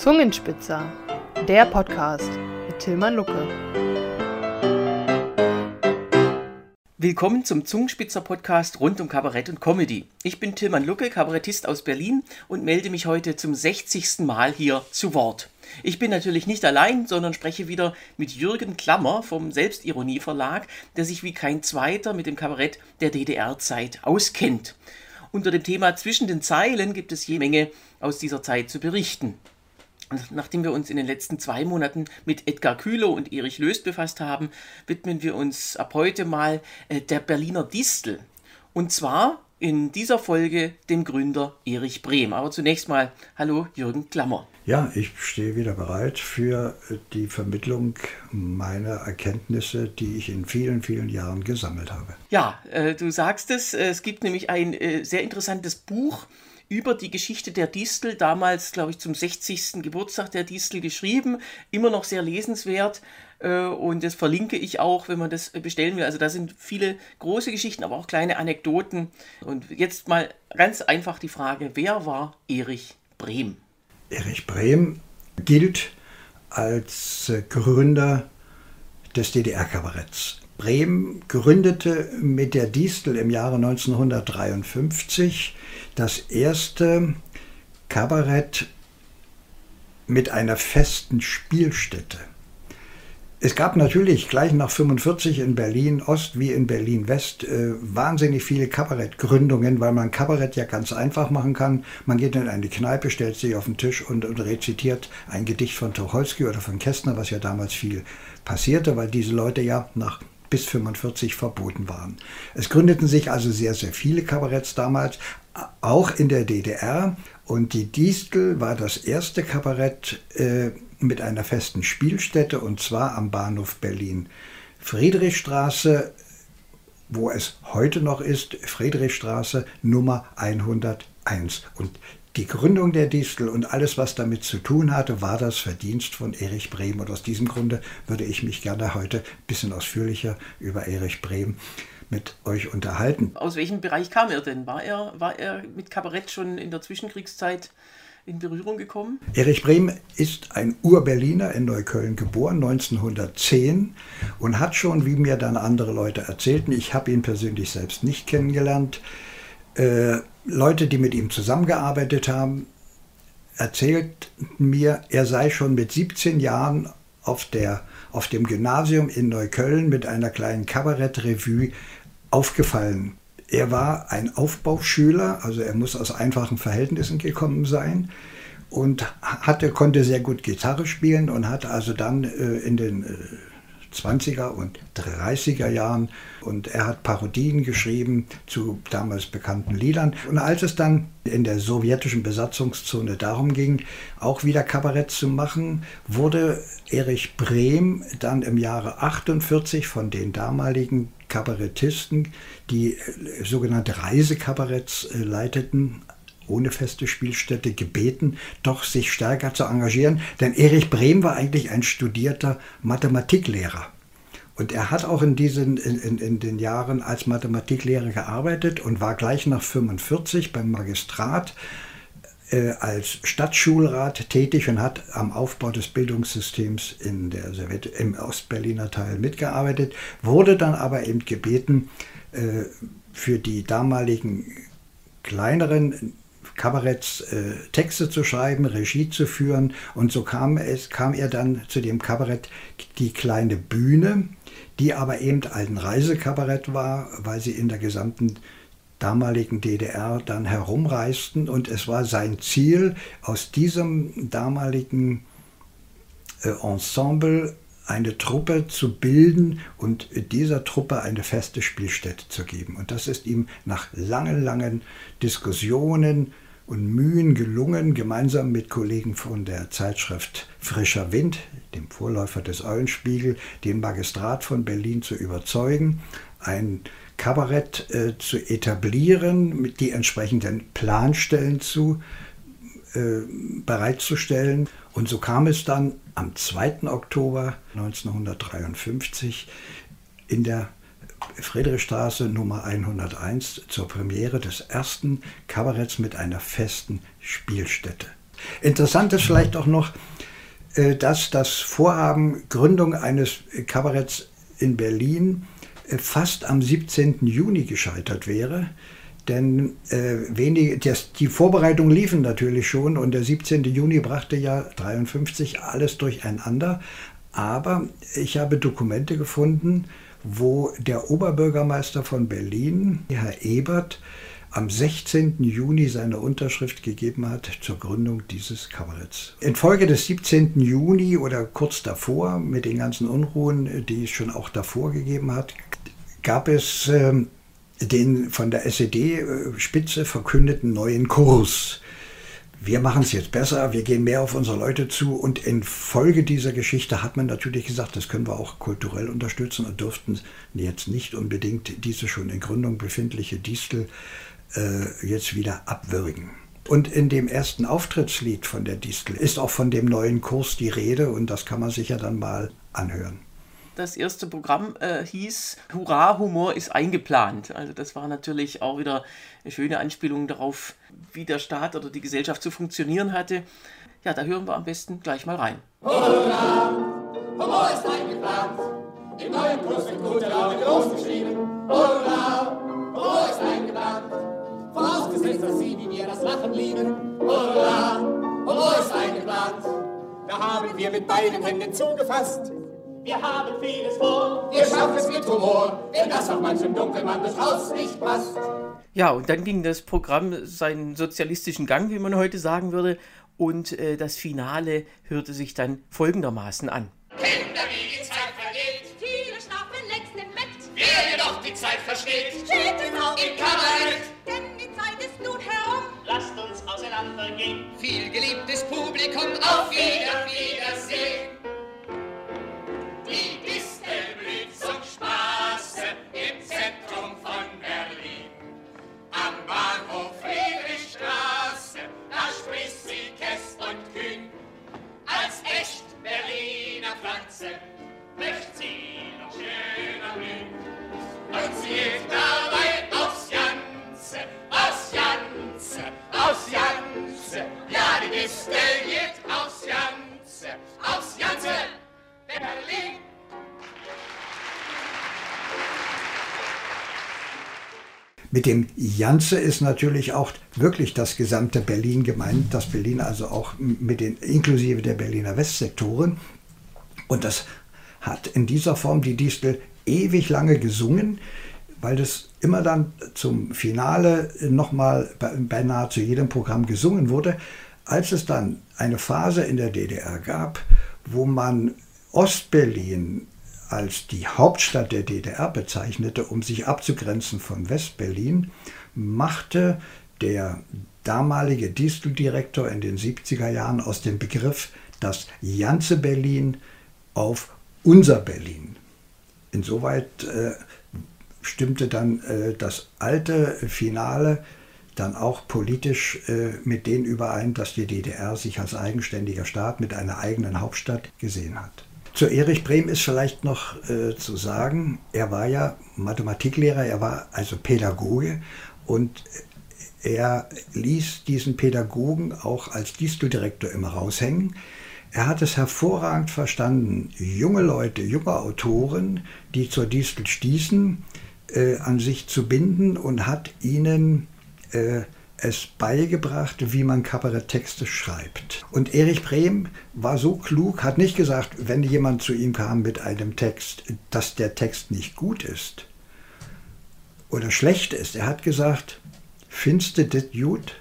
Zungenspitzer, der Podcast mit Tilman Lucke. Willkommen zum Zungenspitzer-Podcast rund um Kabarett und Comedy. Ich bin Tilman Lucke, Kabarettist aus Berlin und melde mich heute zum 60. Mal hier zu Wort. Ich bin natürlich nicht allein, sondern spreche wieder mit Jürgen Klammer vom Selbstironie-Verlag, der sich wie kein zweiter mit dem Kabarett der DDR-Zeit auskennt. Unter dem Thema Zwischen den Zeilen gibt es jede Menge aus dieser Zeit zu berichten. Und nachdem wir uns in den letzten 2 Monaten mit Edgar Kühlow und Erich Löst befasst haben, widmen wir uns ab heute mal der Berliner Distel. Und zwar in dieser Folge dem Gründer Erich Brehm. Aber zunächst mal, hallo Jürgen Klammer. Ja, ich stehe wieder bereit für die Vermittlung meiner Erkenntnisse, die ich in vielen, vielen Jahren gesammelt habe. Ja, du sagst es gibt nämlich ein sehr interessantes Buch über die Geschichte der Distel, damals, glaube ich, zum 60. Geburtstag der Distel geschrieben, immer noch sehr lesenswert und das verlinke ich auch, wenn man das bestellen will. Also da sind viele große Geschichten, aber auch kleine Anekdoten. Und jetzt mal ganz einfach die Frage, wer war Erich Brehm? Erich Brehm gilt als Gründer des DDR-Kabaretts. Brehm gründete mit der Distel im Jahre 1953 das erste Kabarett mit einer festen Spielstätte. Es gab natürlich gleich nach 1945 in Berlin-Ost wie in Berlin-West wahnsinnig viele Kabarettgründungen, weil man Kabarett ja ganz einfach machen kann. Man geht in eine Kneipe, stellt sich auf den Tisch und rezitiert ein Gedicht von Tucholsky oder von Kästner, was ja damals viel passierte, weil diese Leute ja bis 1945 verboten waren. Es gründeten sich also sehr, sehr viele Kabaretts damals, auch in der DDR. Und die Distel war das erste Kabarett mit einer festen Spielstätte, und zwar am Bahnhof Berlin-Friedrichstraße, wo es heute noch ist, Friedrichstraße Nummer 101. Und die Gründung der Distel und alles, was damit zu tun hatte, war das Verdienst von Erich Brehm. Und aus diesem Grunde würde ich mich gerne heute ein bisschen ausführlicher über Erich Brehm mit euch unterhalten. Aus welchem Bereich kam er denn? War er mit Kabarett schon in der Zwischenkriegszeit in Berührung gekommen? Erich Brehm ist ein Ur-Berliner in Neukölln geboren, 1910, und hat schon, wie mir dann andere Leute erzählten, ich habe ihn persönlich selbst nicht kennengelernt, Leute, die mit ihm zusammengearbeitet haben, erzählten mir, er sei schon mit 17 Jahren auf dem Gymnasium in Neukölln mit einer kleinen Kabarettrevue aufgefallen. Er war ein Aufbauschüler, also er muss aus einfachen Verhältnissen gekommen sein und konnte sehr gut Gitarre spielen und hat also dann in den 20er und 30er Jahren, und er hat Parodien geschrieben zu damals bekannten Liedern. Und als es dann in der sowjetischen Besatzungszone darum ging, auch wieder Kabarett zu machen, wurde Erich Brehm dann im Jahre 1948 von den damaligen Kabarettisten, die sogenannte Reisekabaretts leiteten, ohne feste Spielstätte, gebeten, doch sich stärker zu engagieren. Denn Erich Brehm war eigentlich ein studierter Mathematiklehrer. Und er hat auch in den Jahren als Mathematiklehrer gearbeitet und war gleich nach 1945 beim Magistrat als Stadtschulrat tätig und hat am Aufbau des Bildungssystems im Ostberliner Teil mitgearbeitet, wurde dann aber eben gebeten, für die damaligen kleineren Kabaretts Texte zu schreiben, Regie zu führen, und so kam er dann zu dem Kabarett Die kleine Bühne, die aber eben ein Reisekabarett war, weil sie in der gesamten damaligen DDR dann herumreisten, und es war sein Ziel, aus diesem damaligen Ensemble eine Truppe zu bilden und dieser Truppe eine feste Spielstätte zu geben. Und das ist ihm nach langen, langen Diskussionen und Mühen gelungen, gemeinsam mit Kollegen von der Zeitschrift Frischer Wind, dem Vorläufer des Eulenspiegel, den Magistrat von Berlin zu überzeugen, ein Kabarett zu etablieren, mit die entsprechenden Planstellen bereitzustellen. Und so kam es dann am 2. Oktober 1953 in der Friedrichstraße Nummer 101 zur Premiere des ersten Kabaretts mit einer festen Spielstätte. Interessant ist vielleicht auch noch, dass das Vorhaben Gründung eines Kabaretts in Berlin fast am 17. Juni gescheitert wäre. Denn die Vorbereitungen liefen natürlich schon und der 17. Juni brachte ja 1953 alles durcheinander. Aber ich habe Dokumente gefunden, wo der Oberbürgermeister von Berlin, Herr Ebert, am 16. Juni seine Unterschrift gegeben hat zur Gründung dieses Kabaretts. Infolge des 17. Juni oder kurz davor, mit den ganzen Unruhen, die es schon auch davor gegeben hat, gab es den von der SED-Spitze verkündeten neuen Kurs. Wir machen es jetzt besser, wir gehen mehr auf unsere Leute zu und infolge dieser Geschichte hat man natürlich gesagt, das können wir auch kulturell unterstützen und durften jetzt nicht unbedingt diese schon in Gründung befindliche Distel jetzt wieder abwürgen. Und in dem ersten Auftrittslied von der Distel ist auch von dem neuen Kurs die Rede und das kann man sich ja dann mal anhören. Das erste Programm hieß Hurra, Humor ist eingeplant. Also das war natürlich auch wieder eine schöne Anspielung darauf, wie der Staat oder die Gesellschaft zu funktionieren hatte. Ja, da hören wir am besten gleich mal rein. Hurra, Humor ist eingeplant. Im neuen Kurs wird gute Laune groß geschrieben. Hurra, Humor ist eingeplant. Vorausgesetzt, dass Sie wie wir das Lachen lieben. Hurra, Humor ist eingeplant. Da haben wir mit beiden Händen zugefasst. Wir haben vieles vor, wir schaffen es mit Humor, wenn das auf manchem Dunkelmann des Haus nicht passt. Ja, und dann ging das Programm seinen sozialistischen Gang, wie man heute sagen würde, und das Finale hörte sich dann folgendermaßen an. Kinder, wie die Zeit vergeht, Viele schlafen längst im Bett. wer jedoch die Zeit versteht, Steht es auf im Kabarett. denn die Zeit ist nun herum. Lasst uns auseinandergehen. Viel geliebtes Publikum, auf Wiedersehen. Die Distel blüht zum Spaße im Zentrum von Berlin. Am Bahnhof Friedrichstraße, da sprießt sie kess und kühn. Als echt Berliner Pflanze möcht sie noch schöner blühen. Und sie geht dabei aufs Janze, aufs Janze, aufs Janze. Ja, die Distel geht aufs Janze, aufs Janze. Berlin. Mit dem Janze ist natürlich auch wirklich das gesamte Berlin gemeint, das Berlin also auch mit den inklusive der Berliner Westsektoren. Und das hat in dieser Form die Distel ewig lange gesungen, weil das immer dann zum Finale nochmal bei nahezu jedem Programm gesungen wurde. Als es dann eine Phase in der DDR gab, wo man Ostberlin als die Hauptstadt der DDR bezeichnete, um sich abzugrenzen von Westberlin, machte der damalige Disteldirektor in den 70er Jahren aus dem Begriff das Janze Berlin auf unser Berlin. Insoweit stimmte dann das alte Finale dann auch politisch mit denen überein, dass die DDR sich als eigenständiger Staat mit einer eigenen Hauptstadt gesehen hat. Zu Erich Brem ist vielleicht noch zu sagen, er war ja Mathematiklehrer, er war also Pädagoge und er ließ diesen Pädagogen auch als Disteldirektor immer raushängen. Er hat es hervorragend verstanden, junge Leute, junge Autoren, die zur Distel stießen, an sich zu binden und hat ihnen es beigebracht, wie man Kabaretttexte schreibt. Und Erich Brem war so klug, hat nicht gesagt, wenn jemand zu ihm kam mit einem Text, dass der Text nicht gut ist oder schlecht ist. Er hat gesagt, findest du das gut?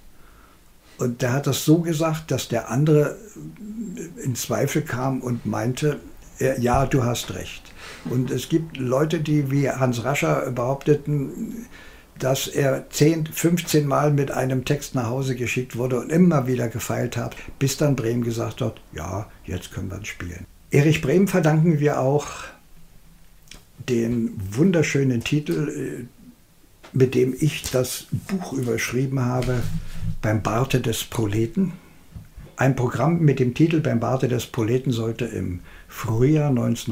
Und der hat das so gesagt, dass der andere in Zweifel kam und meinte, ja, du hast recht. Und es gibt Leute, die wie Hans Rascher behaupteten, dass er 10, 15 Mal mit einem Text nach Hause geschickt wurde und immer wieder gefeilt hat, bis dann Brem gesagt hat, ja, jetzt können wir ihn spielen. Erich Brem verdanken wir auch den wunderschönen Titel, mit dem ich das Buch überschrieben habe, Beim Barte des Proleten. Ein Programm mit dem Titel Beim Barte des Proleten sollte im Frühjahr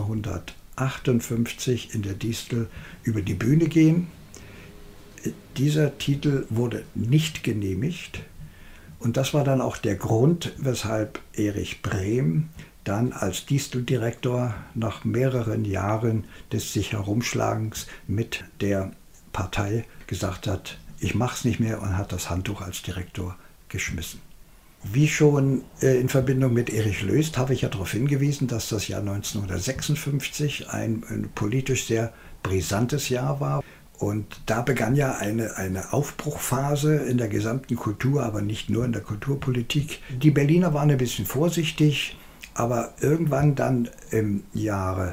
1958 in der Distel über die Bühne gehen. Dieser Titel wurde nicht genehmigt Und das war dann auch der Grund, weshalb Erich Brehm dann als Disteldirektor nach mehreren Jahren des sich Herumschlagens mit der Partei gesagt hat, ich mach's nicht mehr, und hat das Handtuch als Direktor geschmissen. Wie schon in Verbindung mit Erich Löst habe ich ja darauf hingewiesen, dass das Jahr 1956 ein politisch sehr brisantes Jahr war. Und da begann ja eine Aufbruchphase in der gesamten Kultur, aber nicht nur in der Kulturpolitik. Die Berliner waren ein bisschen vorsichtig, aber irgendwann dann im Jahre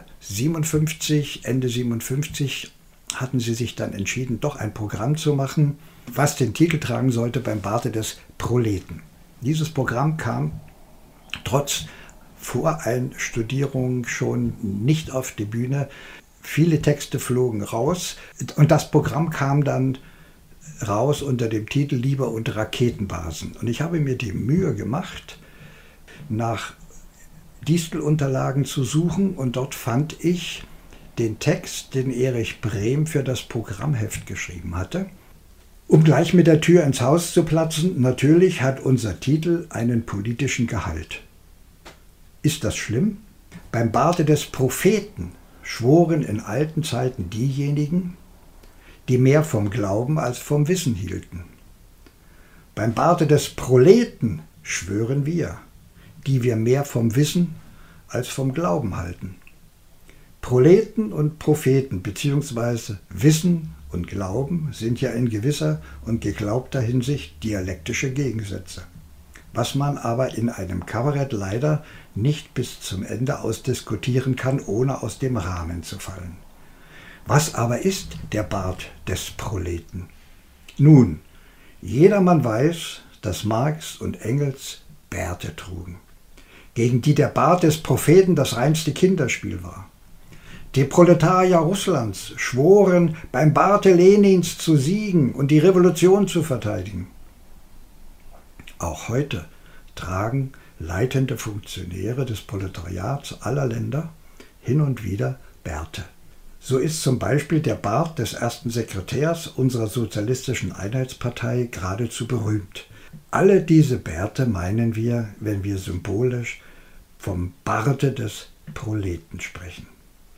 57, Ende 57, hatten sie sich dann entschieden, doch ein Programm zu machen, was den Titel tragen sollte: Beim Barte des Proleten. Dieses Programm kam trotz Voreinstudierung schon nicht auf die Bühne. Viele Texte flogen raus und das Programm kam dann raus unter dem Titel Liebe und Raketenbasen. Und ich habe mir die Mühe gemacht, nach Distelunterlagen zu suchen, und dort fand ich den Text, den Erich Brehm für das Programmheft geschrieben hatte. Um gleich mit der Tür ins Haus zu platzen, natürlich hat unser Titel einen politischen Gehalt. Ist das schlimm? Beim Barte des Propheten schworen in alten Zeiten diejenigen, die mehr vom Glauben als vom Wissen hielten. Beim Barte des Proleten schwören wir, die wir mehr vom Wissen als vom Glauben halten. Proleten und Propheten bzw. Wissen und Glauben sind ja in gewisser und geglaubter Hinsicht dialektische Gegensätze, was man aber in einem Kabarett leider nicht bis zum Ende ausdiskutieren kann, ohne aus dem Rahmen zu fallen. Was aber ist der Bart des Proleten? Nun, jedermann weiß, dass Marx und Engels Bärte trugen, gegen die der Bart des Propheten das reinste Kinderspiel war. Die Proletarier Russlands schworen, beim Barte Lenins zu siegen und die Revolution zu verteidigen. Auch heute tragen leitende Funktionäre des Proletariats aller Länder hin und wieder Bärte. So ist zum Beispiel der Bart des ersten Sekretärs unserer Sozialistischen Einheitspartei geradezu berühmt. Alle diese Bärte meinen wir, wenn wir symbolisch vom Barte des Proleten sprechen.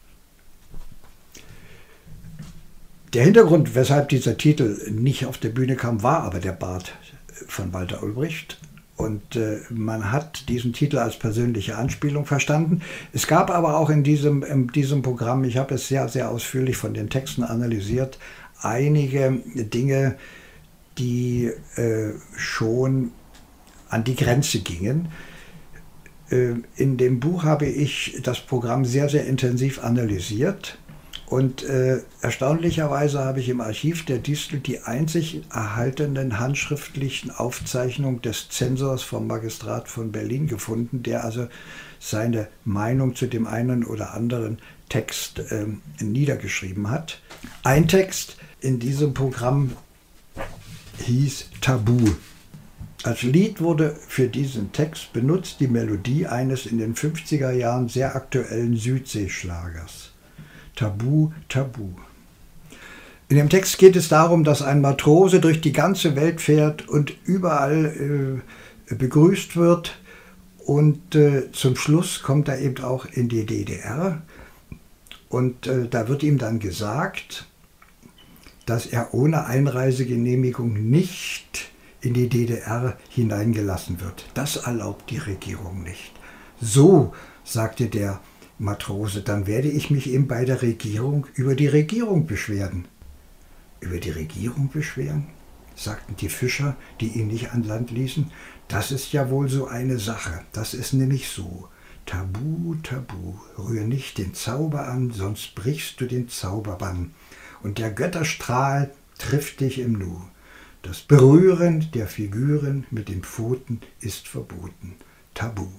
Der Hintergrund, weshalb dieser Titel nicht auf der Bühne kam, war aber der Bart von Walter Ulbricht. Und man hat diesen Titel als persönliche Anspielung verstanden. Es gab aber auch in diesem Programm, ich habe es sehr, sehr ausführlich von den Texten analysiert, einige Dinge, die schon an die Grenze gingen. In dem Buch habe ich das Programm sehr, sehr intensiv analysiert. Und erstaunlicherweise habe ich im Archiv der Distel die einzig erhaltenen handschriftlichen Aufzeichnungen des Zensors vom Magistrat von Berlin gefunden, der also seine Meinung zu dem einen oder anderen Text niedergeschrieben hat. Ein Text in diesem Programm hieß Tabu. Als Lied wurde für diesen Text benutzt die Melodie eines in den 50er Jahren sehr aktuellen Südseeschlagers. Tabu, Tabu. In dem Text geht es darum, dass ein Matrose durch die ganze Welt fährt und überall begrüßt wird. Und zum Schluss kommt er eben auch in die DDR. Und da wird ihm dann gesagt, dass er ohne Einreisegenehmigung nicht in die DDR hineingelassen wird. Das erlaubt die Regierung nicht. So, sagte der Matrose, dann werde ich mich eben bei der Regierung über die Regierung beschweren. Über die Regierung beschweren? Sagten die Fischer, die ihn nicht an Land ließen. Das ist ja wohl so eine Sache. Das ist nämlich so. Tabu, Tabu, rühr nicht den Zauber an, sonst brichst du den Zauberbann. Und der Götterstrahl trifft dich im Nu. Das Berühren der Figuren mit den Pfoten ist verboten. Tabu.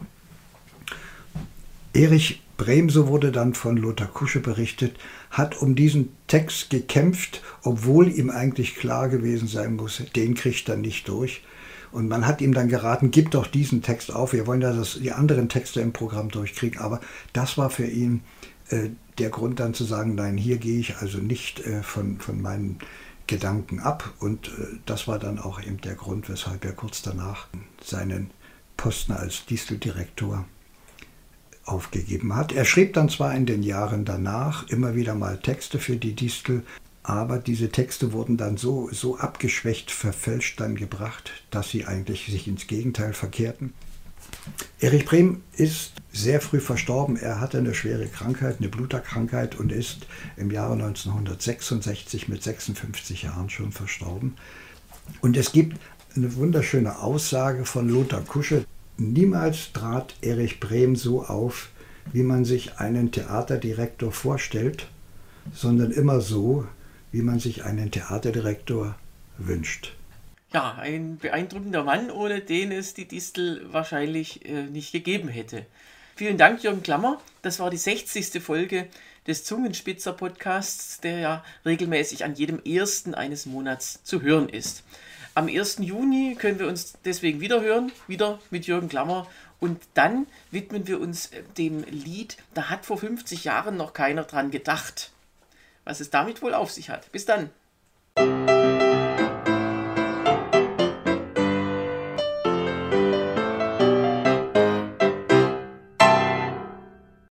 Erich Brehm, so wurde dann von Lothar Kusche berichtet, hat um diesen Text gekämpft, obwohl ihm eigentlich klar gewesen sein muss, den kriegt er nicht durch. Und man hat ihm dann geraten, gib doch diesen Text auf, wir wollen ja die anderen Texte im Programm durchkriegen. Aber das war für ihn der Grund dann zu sagen, nein, hier gehe ich also nicht von meinen Gedanken ab und das war dann auch eben der Grund, weshalb er kurz danach seinen Posten als Disteldirektor aufgegeben hat. Er schrieb dann zwar in den Jahren danach immer wieder mal Texte für die Distel, aber diese Texte wurden dann so abgeschwächt, verfälscht dann gebracht, dass sie eigentlich sich ins Gegenteil verkehrten. Erich Brem ist sehr früh verstorben. Er hatte eine schwere Krankheit, eine Bluterkrankheit und ist im Jahre 1966 mit 56 Jahren schon verstorben. Und es gibt eine wunderschöne Aussage von Lothar Kusche. Niemals trat Erich Brem so auf, wie man sich einen Theaterdirektor vorstellt, sondern immer so, wie man sich einen Theaterdirektor wünscht. Ja, ein beeindruckender Mann, ohne den es die Distel wahrscheinlich nicht gegeben hätte. Vielen Dank, Jürgen Klammer. Das war die 60. Folge des Zungenspitzer-Podcasts, der ja regelmäßig an jedem 1. eines Monats zu hören ist. Am 1. Juni können wir uns deswegen wieder hören, wieder mit Jürgen Klammer. Und dann widmen wir uns dem Lied "Da hat vor 50 Jahren noch keiner dran gedacht". Was es damit wohl auf sich hat. Bis dann.